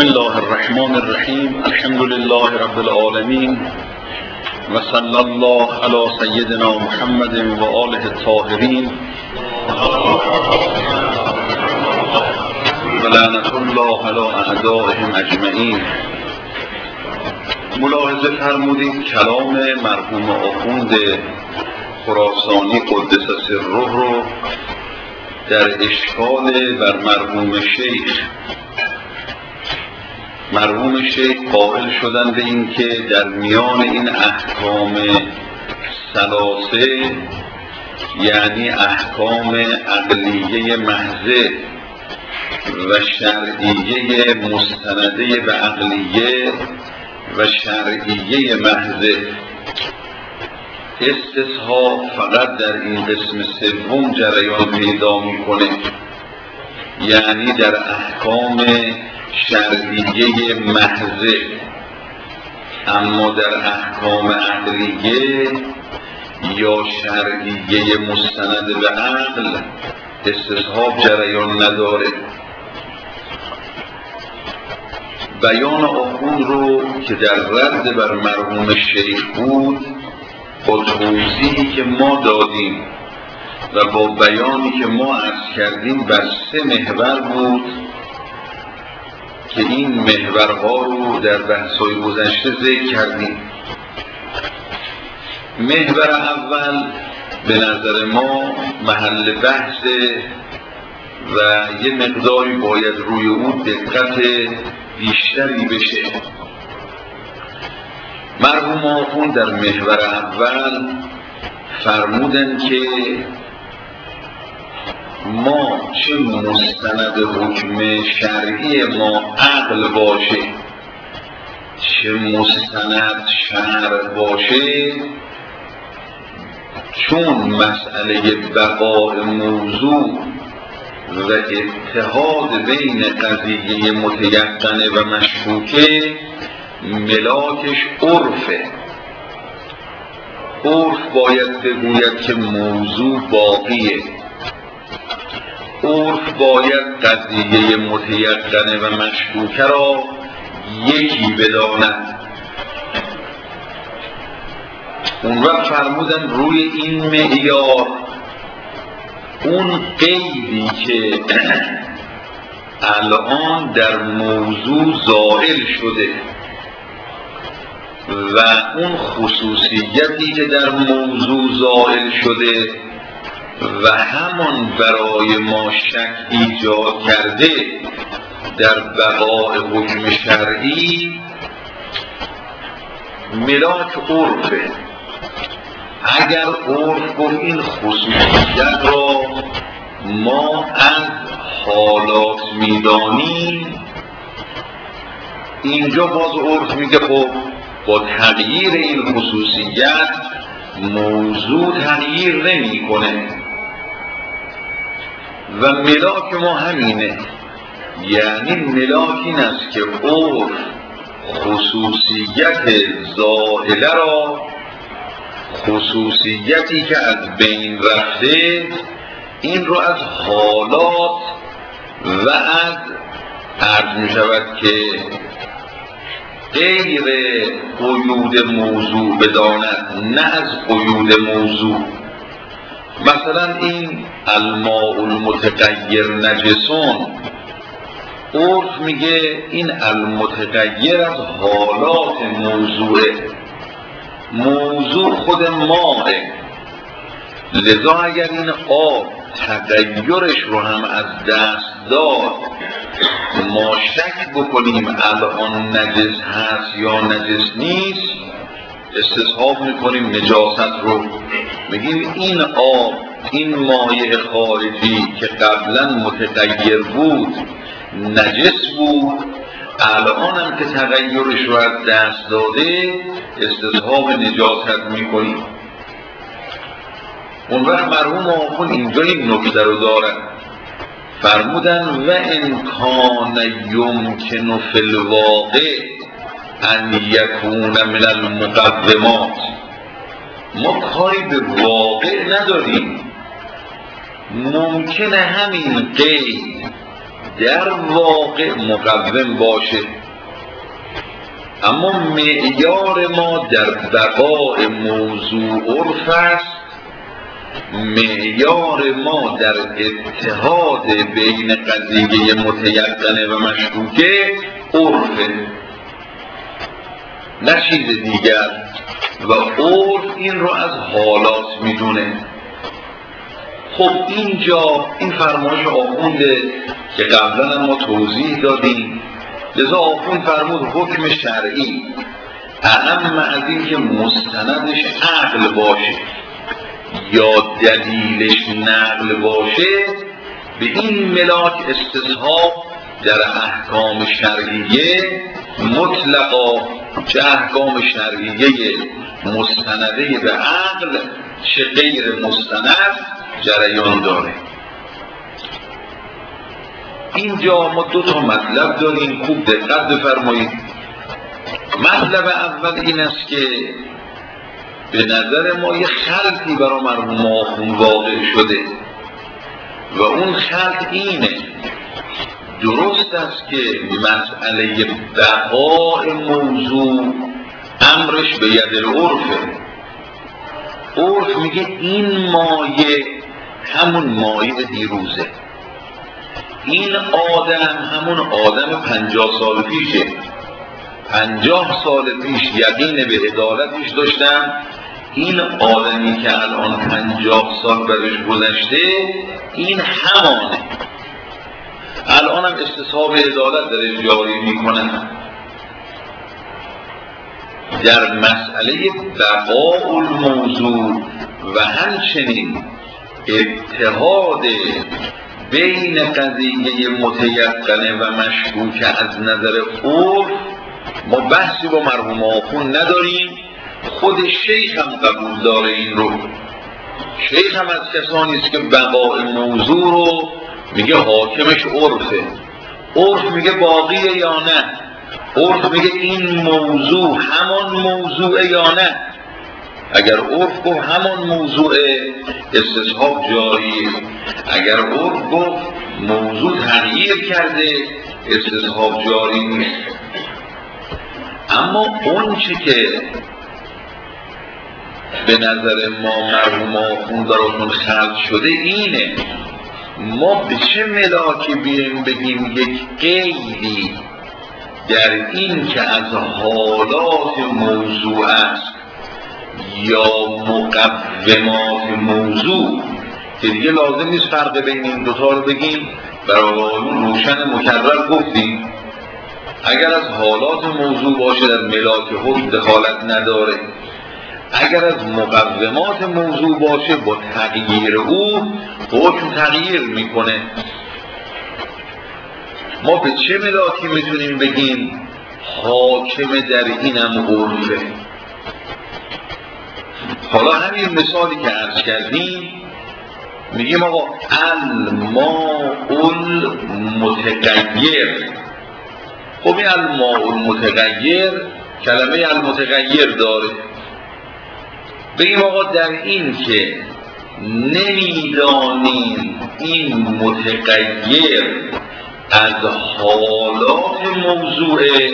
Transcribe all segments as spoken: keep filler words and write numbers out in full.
الله الرحمن الرحیم. الحمد لله رب العالمین و صلی الله علی سیدنا محمد و آله الطاهرین و لعنت الله علی اعدائهم اجمعین. ملاحظه فرمودید کلام مرحوم آخوند خراسانی قدس سره رو در اشکال بر مرحوم شیخ مرحوم شیخ قائل شدن به این که در میان این احکام ثلاثه، یعنی احکام عقلیه محضه و شرعیه مستنده به عقلیه و شرعیه محضه، استصحاب فقط در این قسم سوم جریان پیدا میکنه، یعنی در احکام شرعیه محضه، اما در احکام عقلیه یا شرعیه مستند به عقل استصحاب جریان نداره. بیان آخوند رو که در رد بر مرحوم شیخ بود با توضیحی که ما دادیم و با بیانی که ما عرض کردیم بر سه محور بود که این محورها رو در بحث‌های گذشته ذکر کردیم. محور اول به نظر ما محل بحث و یه مقداری باید روی اون دقت بیشتری بشه. مرحوم آخوند در محور اول فرمودن که ما چه مستند حکم شرعی ما عقل باشه، چه مستند شرع باشه، چون مسئله بقاء موضوع و اتحاد بین قضیه متیقنه و مشکوکه ملاکش عرفه. عرف باید بگوید که موضوع باقیه، عرف باید قضیه متیقنه و مشکوکه را یکی بداند. اون وقت فرمودن روی این معیار اون قیدی که الان در موضوع ظاهر شده و اون خصوصیتی که در موضوع ظاهر شده و همان برای ما شک ایجاد کرده در بقاء حکم شرعی ملاک عرفه. اگر عرف گفت این خصوصیت را ما از حالات میدانیم، اینجا باز عرف میگه خب با تغییر این خصوصیت موضوع تغییر نمی کنه و ملاک ما همینه. یعنی ملاک این است که عرف خصوصیت زائله را، خصوصیتی که از بین رفته، این رو از حالات و از عرض می شود که غیر قیود موضوع بداند، نه از قیود موضوع. مثلا این الماء المتغیر نجسون، عرف میگه این المتغیر از حالات موضوعه، موضوع خود ماء، لذا اگر این آب تغیرش رو هم از دست داد ما شک بکنیم الان نجس هست یا نجس نیست، استصحاب میکنیم نجاست رو، میگیم این آب، این مایع خارجی که قبلا متغیر بود نجس بود، الان هم که تغیرش رو از دست داده استصحاب نجاست میکنیم. اون وقت مرحوم آخوند اینجا این نکته رو دارن، فرمودن و امکان یمکن فی الواقع ان یکون من المقدمات. ما کاری به واقع نداریم، ممکنه همین قید در واقع مقوم باشه. اما معیار ما در بقای موضوع عرف است، معیار ما در اتحاد بین قضیه متیقنه و مشکوکه عرفه، نه چیز دیگر. و عرف این رو از حالات میدونه. خب اینجا این فرمایش آخونده که قبلا ما توضیح دادیم، لذا آخوند فرمود حکم شرعی اهم از این که مستندش عقل باشه یا دلیلش نقل باشه، به این ملاک استصحاب در احکام شرعیه مطلقا، چه احکام شرعیه مستنده به عقل چه غیر مستند جریان داره. اینجا ما دو تا مطلب داریم، خوب دقت بفرمایید. مطلب اول این است که به نظر ما یه خلطی برای مرحوم آخوند واقع شده و اون خلط اینه: درست است که مسئله بقای موضوع امرش به ید العرفه. عرف میگه این مایه همون مایه دیروزه، این آدم همون آدم پنجاه سال پیشه، پنجاه سال پیش یقین به عدالتش داشتم، این آدمی که الان پنجاه سال برش گذشته این همانه، الان هم استصحاب عدالت درش جاری میکنن. در مسئله بقاء الموضوع و همچنین اتحاد بین قضیه متیقنه و مشکوک از نظر عرف ما بحثی با مرحوم آخوند نداریم. خود شیخ هم قبول داره این رو. شیخ هم از کسانی است که بقاء موضوع رو میگه حاکمش عرفه. عرف میگه باقیه یا نه، عرف میگه این موضوع همان موضوع یا نه. اگر عرف گفت همان موضوع استصحاب جاریه، اگر عرف گفت موضوع تغییر کرده استصحاب جاری نیست. اما اون چی که به نظر ما مرحوم آخوند براتون خلق شده اینه: ما به چه ملاکی بیایم بگیم یک قیدی در این که از حالات موضوع است یا مقومات موضوع، که دیگه لازم نیست فرق بین این دوتا رو بگیم، برای روشن مکرر گفتیم اگر از حالات موضوع باشه در ملاک حکم دخالت نداره، اگر از مقومات موضوع باشه با تغییر او حکم تغییر میکنه. ما به چه ملاکی میتونیم بگیم حاکم در اینم عرفه؟ حالا همین مثالی که عرض کردیم میگیم آقا الماء المتغیر. خب این الماء المتغیر کلمه المتغیر داره. بگیم آقا در این که نمیدانیم این متغیر از حالات موضوعه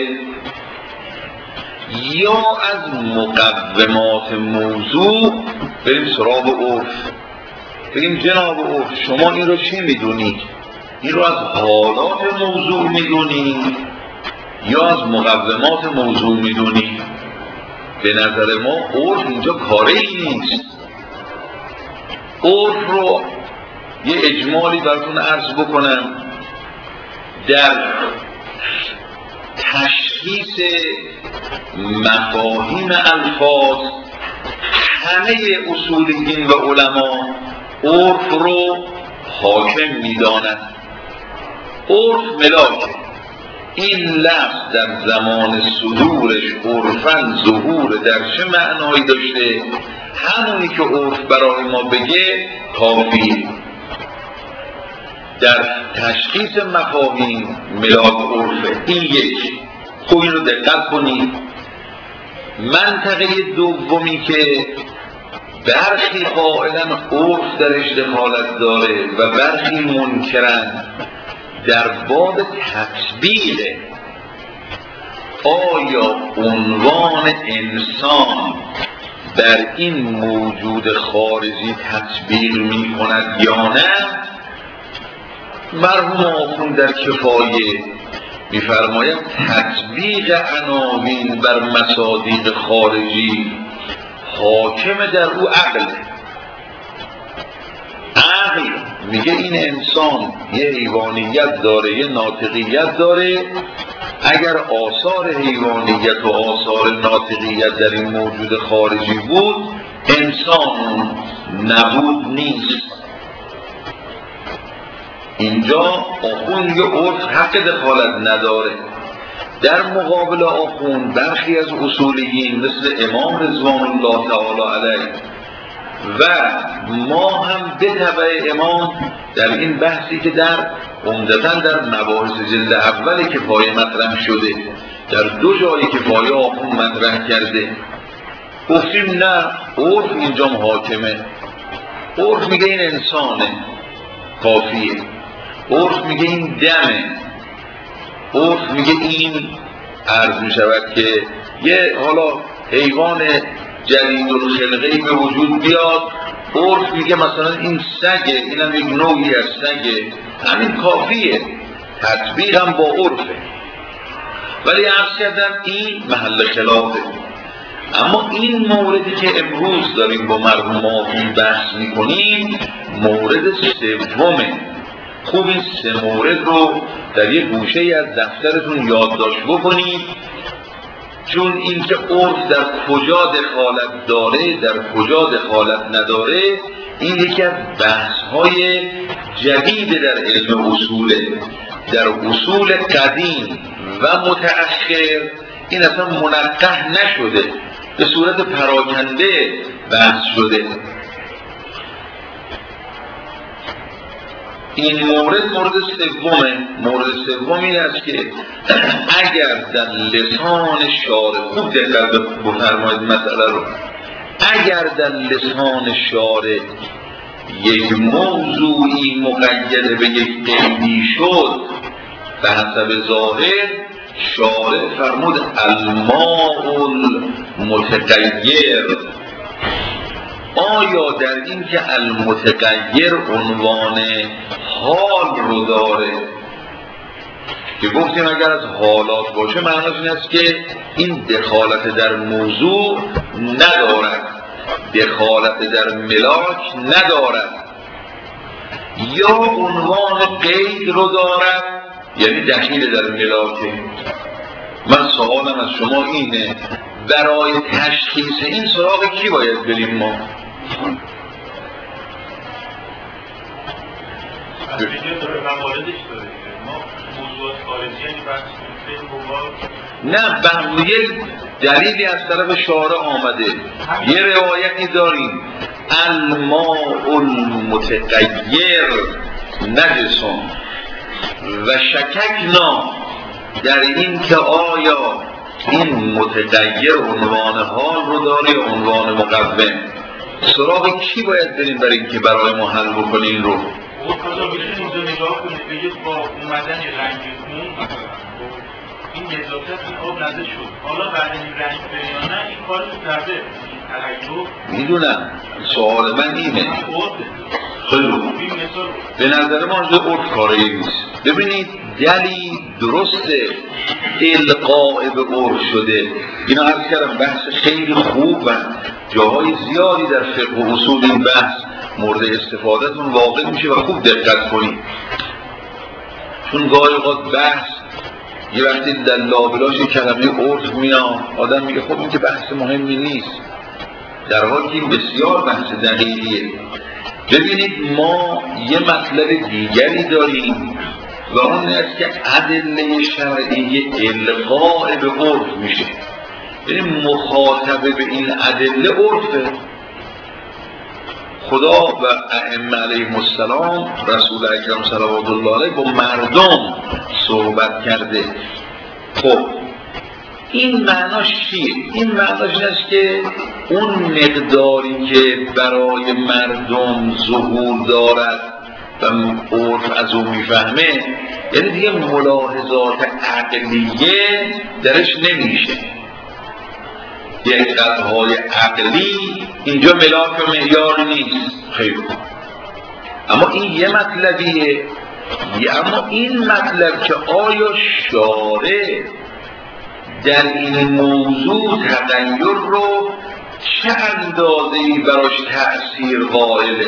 یا از مقومات موضوع، بریم سراغ عرف. بگیم جناب عرف شما این رو چی میدونید؟ این رو از حالات موضوع میدونید یا از مقومات موضوع میدونید؟ به نظر ما عرف اینجا کاری نیست. عرف رو یه اجمالی براتون عرض بکنم. در تشخیص مفاهیم الفاظ همه اصولیین و علما عرف رو حاکم میدانند. عرف ملاک این لفظ در زمان صدورش عرفاً ظهور در چه معنایی داشته، همونی که عرف برای ما بگه کافی. در تشخیص مفاهیم ملاک عرفه. این یک. خب این رو دقت کنید. منطقه دومی که برخی قائلن عرف درش دخالت داره و برخی منکرن، در باب تطبیق آیا عنوان انسان در این موجود خارجی تطبیق می کند یا نه، مرحوم آخوند در کفایه می‌فرماید تطبیق عناوین بر مصادیق خارجی حاکم در او عقل. عقل میگه این انسان یه حیوانیت داره، یه ناطقیت داره، اگر آثار حیوانیت و آثار ناطقیت در این موجود خارجی بود انسان نبود نیست. اینجا آخوند یه عرف حق دخالت نداره. در مقابل آخوند برخی از اصولیین مثل امام رضوان الله تعالی علیه و ما هم به تبع امام در این بحثی که در عمدتاً در مباحث جلد اول کفایه مطرح شده، در دو جای کفایه آخوند مطرح کرده، گفتیم نه عرف اینجا حاکمه. عرف میگه این انسانه کافیه، عرف میگه این دمه، عرف میگه این عرض میشود که یه حالا حیوان جدید الخلقه‌ای به وجود بیاد، عرف میگه مثلا این سگه، اینم یک نوعی از سگه، همین کافیه، تطبیق هم با عرفه. ولی عرض کردم این محل خلافه. اما این موردی که امروز داریم با مرحوم آخوند بحث میکنیم مورد سومه. خوب این سه مورد رو در یک گوشه از دفترتون یادداشت بکنید، چون اینکه عرف در کجا دخالت داره در کجا دخالت نداره این یکی از بحث‌های جدید در علم اصوله. در اصول قدیم و متأخر این اصلا منقح نشده، به صورت پراکنده بحث شده. این مورد مورد سومه. مورد سوم این است که اگر در لسان شارع، خوب دقت بفرمایید مسئله رو، اگر در لسان شارع یک موضوعی مقید به یک قیدی شد به حسب ظاهر، شارع فرمود الماء المتغیر. آیا در این که المتغیر عنوان حال رو داره که گفتیم اگر از حالات باشه معناش این است که این دخالت در موضوع ندارد، دخالت در ملاک ندارد، یا عنوان قید رو دارد یعنی دخیل در ملاکه. من سوالم از شما اینه برای تشخیص این سراغ کی باید بریم ما؟ نه به یک دلیلی از طرف شارع آمده، یه روایتی داریم الماء المتغیر نجسون و شککنا در این که آیا این متغیر عنوان حال رو داره عنوان مقوم. سراغ کی باید بریم برای اینکه برای ما حل بکنیم رو؟ او کجا بشین اونجا نگاه کنید بگید با اومدن رنگ خون این نزاکت این آب نزد شد، حالا بعد این رنگ بریانه این کار رو کرده این تغییر. میدونم سوال من اینه خیلی به نظر ما اونجا عرف کاری نیست. ببینید دلیل درسته القاء به عرف شده، اینا عرض کردم بحث خیلی خوب و جاهای زیادی در فقه و اصول این بحث مورد استفادهتون واقع میشه و خوب دقت کنید، چون گاهی اوقات بحث یه وقتی در لابلاش کلمه عرف میاد آدم میگه خب این که بحث مهمی نیست، در حالی که این بسیار بحث دقیقیه. ببینید ما یه مطلب دیگری داریم و اون است که ادله شرعی القاء به عرف میشه، یعنی مخاطبه به این ادله عرفه. خدا و ائمه علیهم السلام رسول اکرم صلوات الله علیه با مردم صحبت کرده. خب این معناش چیه؟ این معناش این است که اون مقداری که برای مردم ظهور دارد و عرف از اون میفهمه، یعنی دیگه ملاحظات عقلیه درش نمیشه. دقت‌های عقلی اینجا ملاک و معیار نیست. خیلی اما این یه مطلبیه. اما این مطلب که آیا شارع در این موضوع تغییر رو چه اندازه‌ای براش تأثیر قائله؟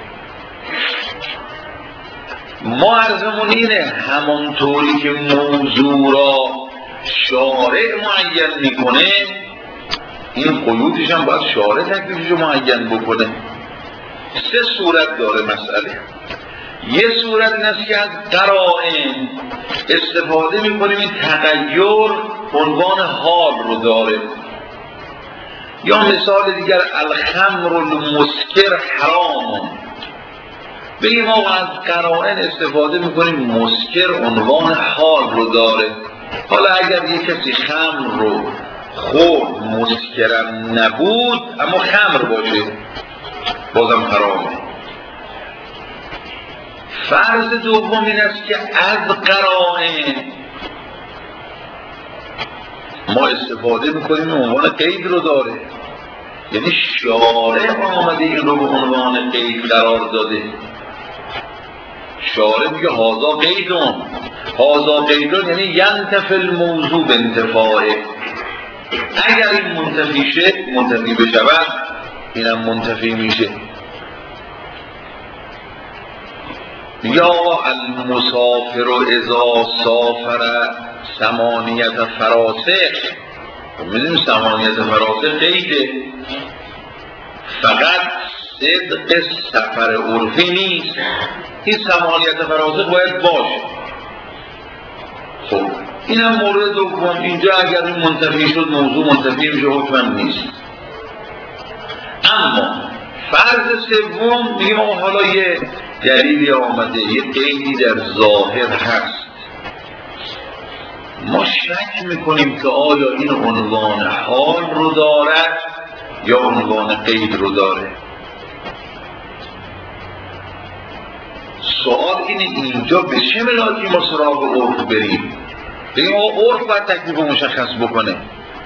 ما عرضمون اینه همانطوری که موضوع را شارع معین میکنه، این قیودش هم باید شارع تکلیفش رو معین بکنه. سه صورت داره مسئله. یه صورت این است که از قرائن استفاده میکنیم این تغییر عنوان حال رو داره. یا مثال دیگر الخمر المسکر حرام، بگیم آقا از قرائن استفاده میکنیم مسکر عنوان حال رو داره. حالا اگر یک کسی خمر رو خورد مسکرم نبود اما خمر باشه بازم حرامه. فرض دوم این است که از قرائن ما استفاده میکنیم عنوان قید رو داره، یعنی شارع آمده این رو به عنوان قید قرار داده. شارع میگه هازا قیدون، هازا قیدون یعنی ینتفی الموضوع به انتفاعه. اگر این منتفی شه منتفی بشود اینم منتفی میشه. یا المسافر اذا سافر ثمانیت فراسخ، میدونیم ثمانیت فراسخ قیده، فقط صدق سفر عرفی نیست، این ثمانیت فراسخ باید باشه. خب این هم مورد دوم. اینجا اگر این منتفی شد موضوع منتفی میشه، حکمم نیست. اما فرض سوم میگیم آقا حالا یه دلیلی آمده، یه قیدی در ظاهر هست، ما شک میکنیم که آیا این عنوان حال رو دارد یا عنوان قید رو داره. سوال اینه اینجا به چه ملاکی ما سراغ عرف بریم؟ بگیم آقا عرف باید تکلیف مشخص بکنه،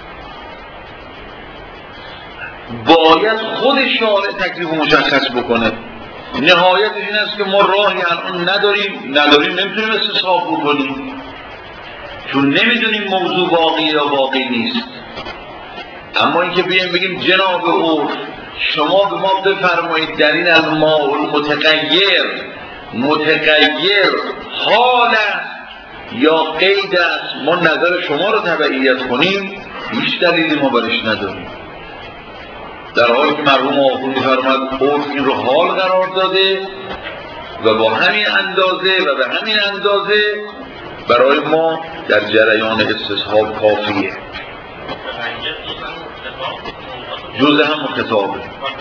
باید خود شارع تکلیف مشخص بکنه. نهایتش این است که ما راهی الان نداریم نداریم نمیتونیم استصحاب بکنیم، چون نمیدونیم موضوع واقعی یا واقعی نیست. اما اینکه بیایم بگیم جناب عرف شما به ما بفرمایید در این الماء المتغیر متغیر حال است یا قید است، ما نظر شما رو تبعیت کنیم، هیچ دلیلی ما برش نداریم. در حالی که مرحوم آخوندی فرمود عرف این رو حال قرار داده و با همین اندازه و به همین اندازه برای ما در جریان استصحاب کافیه. جزء هم کتابه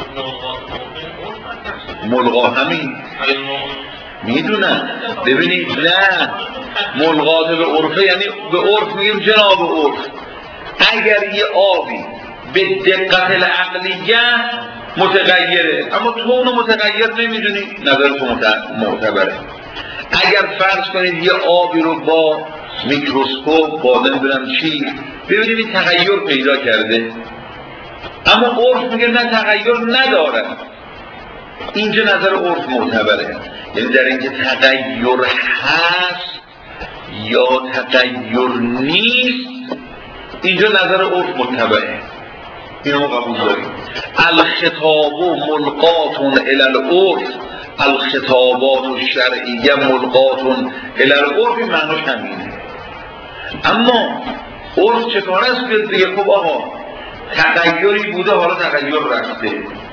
ملغا همین میدونن. ببینید نه، ملغات به عرفه یعنی به عرف میگیم جناب عرف اگر یه آبی به دقت العقلیه متغیره اما تو اونو متغیر نمیدونی، نظر تو معتبره. اگر فرض کنید یه آبی رو با میکروسکوپ با نمیدونم چی ببینید این تغییر پیدا کرده، اما عرف میگه نه تغییر نداره. اینجا نظر عرف معتبره، یعنی در اینکه تغییر هست یا تغییر نیست اینجا نظر عرف معتبره. اینو ما قبول داریم. الخطاب ملقات الی العرف، الخطابات الشرعیه ملقات الی العرف، این معناش همینه. اما عرف چه کار است بیاد بگه خب آقا تغییری بوده حالا تغییر رفته.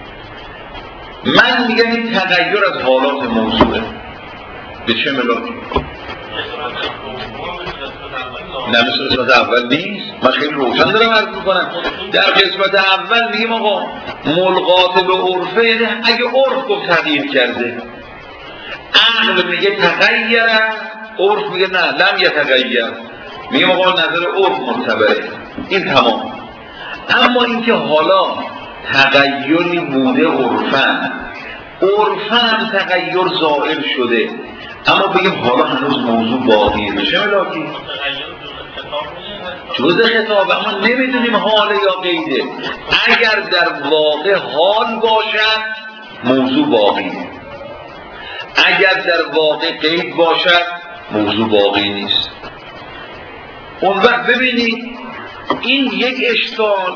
من میگم این تغییر از حالات موضوعه. به چه ملاکی؟ نه مثل قسمت اول نیست. من خیلی روشن دارم عرض میکنم. در قسمت اول میگیم آقا ملغات به عرفه، یعنی اگه عرف گفت تغییر کرده، عقل میگه تغییر، عرف میگه نه لم یتغیر، میگیم آقا نظر عرف معتبره، این تمام. اما اینکه حالا تغییری بوده عرفاً، عرفاً هم تغییر زائل شده، اما بگیم حالا هنوز موضوع باقیه. چه ملاکی؟ جز خطاب، اما نمیدونیم حال یا قیده. اگر در واقع حال باشد موضوع باقیه، اگر در واقع قید باشد موضوع باقی نیست. اون وقت ببینید این یک اشکال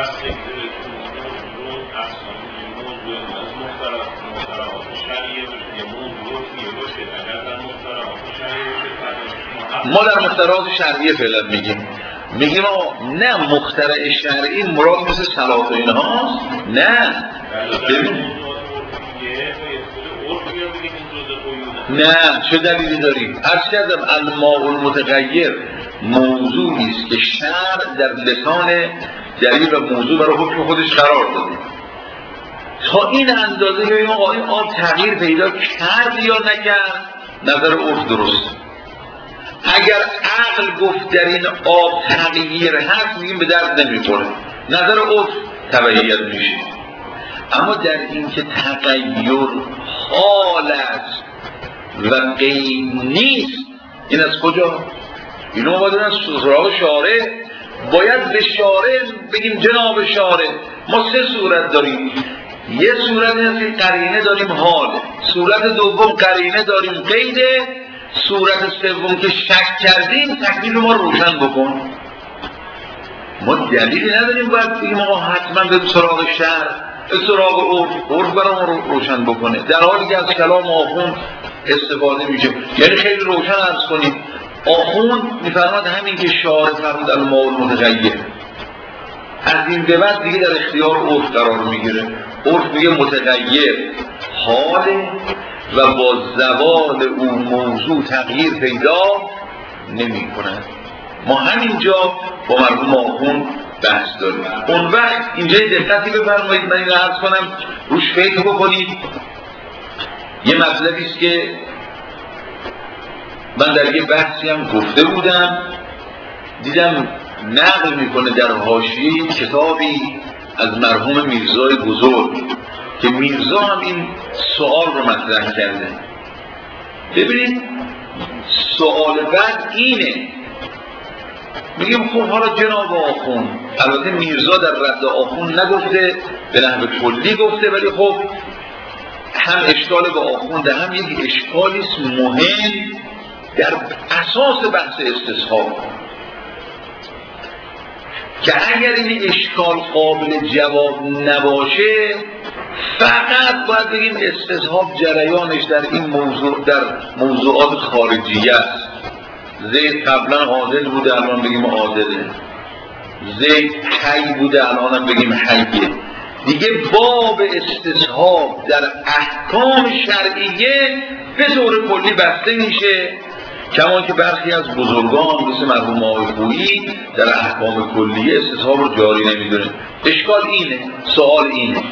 ما در مخترعات شرعیه فعلا میگیم میگیم نه مخترع شرعی مراد مثل صلات و اینهاست، نه ببین نه چه دلیلی داریم؟ عرض کردم الماء المتغیر موضوعی است که شرع در لسان دلیل و موضوع برای حکم خودش قرار داده. تا این اندازه که این آب تغییر پیدا کرد یا نکرد نظر عرف درست. اگر عقل گفت در این آب تغییر هست میگیم به درد نمیخوره، نظر عرف تبعیت میشه. اما در این که تغییر حال است و قید نیست، این از کجا؟ اینو باید از سراغ شارع، باید به شارع بگیم جناب شارع ما سه صورت داریم. یه صورت هست که قرینه داریم حال، صورت دوم قرینه داریم قیده، صورت سوم که شک کردیم تکلیف ما روشن بکن. ما دلیلی نداریم باید بگیم آقا حتما به سراغ شرع، به سراغ عرف، عرف برای ما رو روشن بکنه، در حالی که از کلام آخوند استفاده میشه. یعنی خیلی روشن عرض کنیم آخوند میفرماد همین که شارع فرمود الماء المتغیر، از این به بعد دیگه در اختیار عرف قرار میگیره. عرف میگه متغیر حاله و با زوال اون موضوع تغییر پیدا نمی کند. ما همینجا با مرحوم آخوند بحث داریم. اون وقت اینجا دقتی بفرمایید، من این رو عرض کنم روش فکر بکنید. یه مطلبی است که من در یه بحثی هم گفته بودم، دیدم نقل میکنه در حاشیه کتابی از مرحوم میرزای بزرگ که میرزا هم این سوال رو مطرح کرده. ببینید سوال بعد اینه، میگیم خب حالا جناب آخوند، البته میرزا در رد آخوند نگفته، به نحو کلی گفته، ولی خب هم اشکال به آخوند هم یک اشکالیست مهم در اساس بحث استصحاب که اگر این اشکال قابل جواب نباشه فقط باید بگیم استصحاب جریانش در این موضوع در موضوعات خارجیه است. زید قبلا عادل بوده الان بگیم عادله، زید حی بوده الان هم بگیم حیه. دیگه باب استصحاب در احکام شرعیه به طور کلی بسته میشه، کما که برخی از بزرگان مثل مرحوم آقای خویی در احکام کلیه استصحاب رو جاری نمیدونه. اشکال اینه، سوال اینه،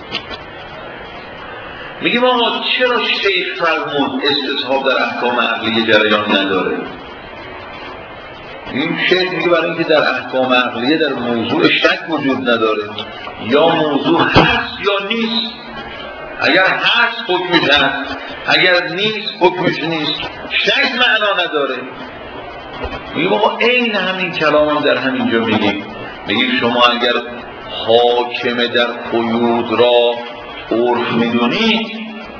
میگیم آقا چرا شیخ فرمود استصحاب در احکام عقلیه جریان نداره؟ این شیخ میگه برای اینکه در احکام عقلیه در موضوع شک وجود نداره، یا موضوع هست یا نیست. اگر هست حکمش هست، اگر نیست حکمش نیست، شک معنا نداره. میگیم آقا این همین کلام هم در همین جا میگیم، میگیم شما اگر حاکم در قیود را عرف میدونید،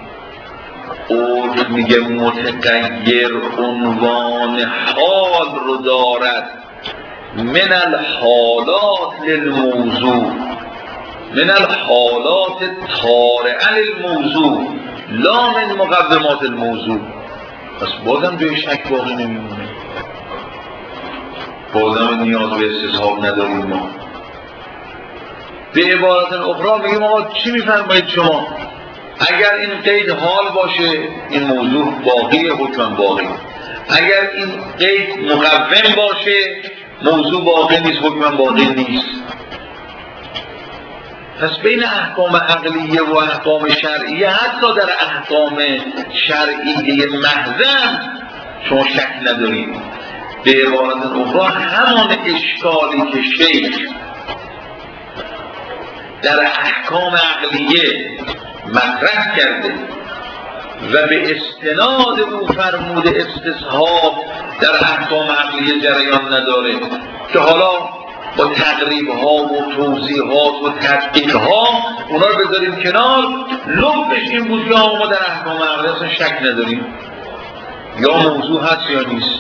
عرف میگه متغیر عنوان حال رو دارد، من الحالات للموضوع، من الحالات طارئه للموضوع لا من مقدمات الموضوع. پس بازم جای شک باقی نمیمونه، بازم نیاز به استصحاب نداریم. ما به عبارت اخرى میگیم آقا چی میفرمایید شما؟ اگر این قید حال باشه این موضوع باقی، حکم باقی. اگر این قید مقوم باشه موضوع باقی نیست، حکم باقی نیست. پس بین احکام عقلیه و احکام شرعیه، حتی در احکام شرعیه محض شما شک ندارید. به عبارت اخرى همان اشکالی که شیخ در احکام عقلیه مطرح کرده و به استناد او فرموده استصحاب در احکام عقلی جریان نداره که حالا با تقریب ها و توضیحات و تدقیق ها اونا رو بذاریم کنار. لبش این بود که ما در احکام عقلی اصلا شک نداریم، یا موضوع هست یا نیست،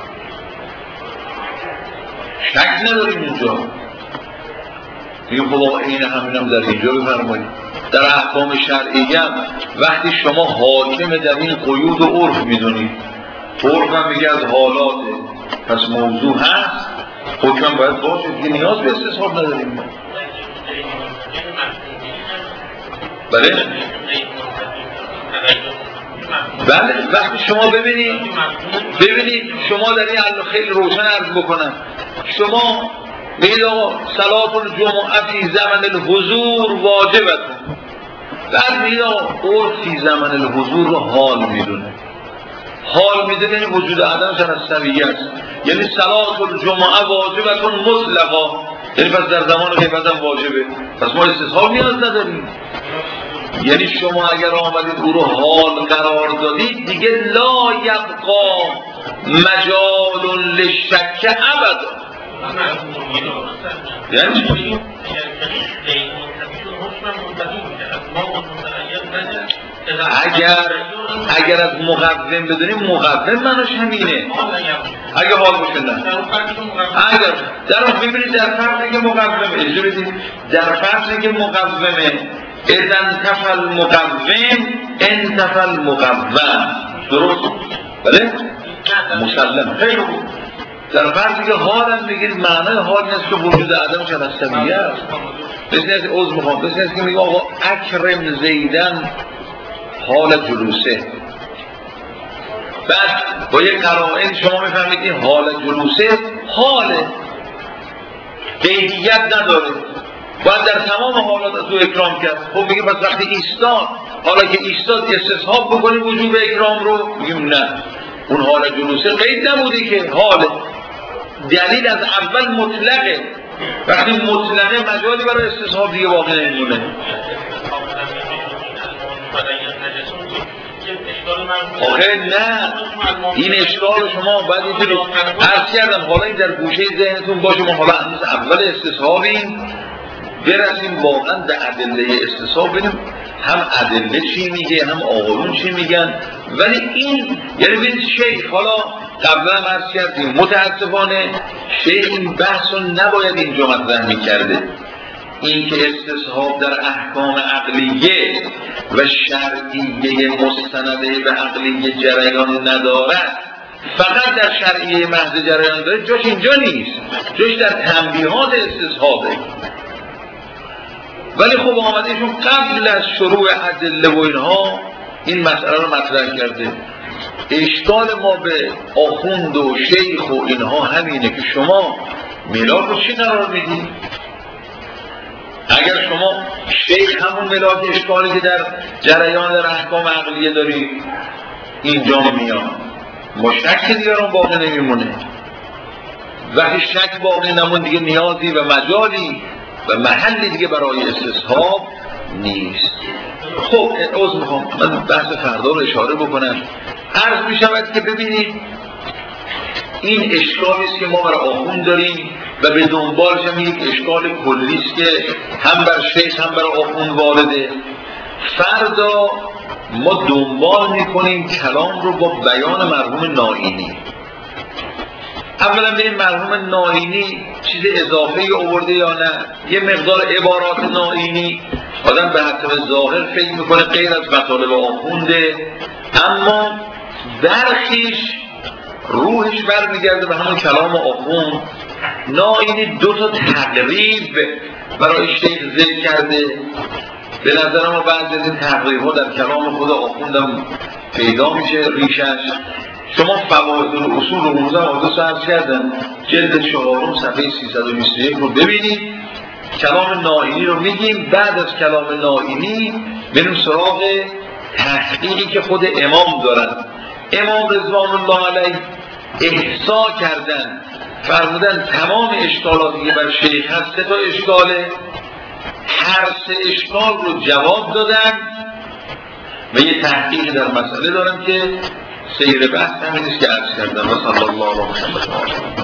شک نداریم اونجا. میگه خب این همین هم در اینجا بفرمایید. در احکام شرعی هم وقتی شما حاکم در این قیود و عرف میدونید، عرف هم میگه از حالاته، پس موضوع هست، حکم باید باشه دیگه، نیاز به استصحاب نداریم ما. بله؟ بله وقتی شما ببینید ببینید شما در این حل خیلی روشن عرض بکنم، شما بگید آقا صلاة الجمعه فی زمن الحضور واجبتون، بعد میگید آقا عرف فی زمن الحضور رو حال میدونه. حال میدونه یعنی وجود عدم شر از سویه است، یعنی صلاة الجمعه واجبتون مطلقا، یعنی پس در زمان غیبت هم واجبه، پس ما استصحاب نیاز نداریم. یعنی شما اگر آمدید او رو حال قرار دادید دیگه لا یبقا مجال للشک ابدا. یعنی چی؟ اگر اگر از مقوم بدونیم مقوم منوش همینه، اگه حال باشه نه. اگر در اون ببینید در فرضی که مقومه، اجازه بدید در فرضی که مقومه اذن تفل مقوم انتفل مقوم، درست؟ بله؟ مسلم. خیلی خوب. در فرضی که حال هم بگید معنای حال نیست که وجود عدم شنستمیه است. مثل از عوض میخوام مثل از که میگه آقا اکرم زیدن حال جلوسه، بعد با یک قرائن شما میفهمید این حال جلوسه حاله، قیدیت نداره، باید در تمام حالات از او اکرام کرد. خب میگه پس وقتی ایستاد، حالا که ایستاد استصحاب بکنیم وجوب اکرام رو، میگیم نه اون حال جلوسه قید نبودی که حاله، دلیل از اول مطلقه، وقتی مطلقه مجالی برای استصحاب دیگه باقی نمیمونه. آخه نه این اشکال شما باید اینجوری عرض کردم، حالا این در گوشه ذهنتون باشه، ما حالا هنوز اول استصحابیم، برسیم واقعا در ادله استصحاب ببینیم هم ادله چی میگه هم آقایون چی میگن. ولی این یعنی ببینید شیخ، حالا قبلا هم عرض کردیم متاسفانه شیخ این بحث رو نباید اینجا مطرح میکرده، این که استصحاب در احکام عقلیه و شرعیه مستنده به عقلیه جریان ندارد، فقط در شرعیه محض جریان داره، جاش اینجا نیست، جاش در تنبیهات استصحابه. ولی خب آمدهشون قبل از شروع ادله و اینها این مسئله رو مطرح کرده. اشکال ما به آخوند و شیخ و اینها همینه که شما میلاد رو چی قرار میدید؟ اگر شما شیخ همون ملاک اشکالی که در جریان در احکام عقلیه دارید اینجا میاد، ما شک دیگران باقی نمیمونه. وقتی شک باقی نمون دیگه نیازی و مجالی و محلی دیگه برای استصحاب نیست. خب عذر میخوام من بحث فردا رو اشاره بکنم. عرض میشود که ببینید این اشکالی است که ما برای آخوند داریم و به دنبالش هم یک اشکال کلی است که هم بر شیخ هم برای آخوند وارده. فردا ما دنبال میکنیم کلام رو با بیان مرحوم نائینی. اولا به این مرحوم نائینی چیز اضافه‌ای آورده یا نه، یه مقدار عبارات نائینی آدم به حسب ظاهر فکر میکنه غیر از مطالب آخونده، اما برخیش روحش برمیگرده به همون کلام آخوند. نائینی دو تا تقریب برای شیخ ذکر کرده، به نظر ما بعضی از این تقریب ها در کلام خود آخوندم پیدا میشه ریشش. شما فواید الاصول رو روزم آدرس عرض کردن جلد چهارم صفحه سیصد و بیست و یک رو ببینید، کلام نائینی رو میگیم. بعد از کلام نائینی بریم سراغ تحقیقی که خود امام دارن. امام رضوان الله علیه احصا کردن، فرمودن تمام اشکالاتی که بر شیخ هست سه تا اشکاله، هر سه اشکال رو جواب دادن و یه تحقیقی در مسئله دارم که سیر بحث همین است که عرض کردم. و صلی الله علیه و سلم.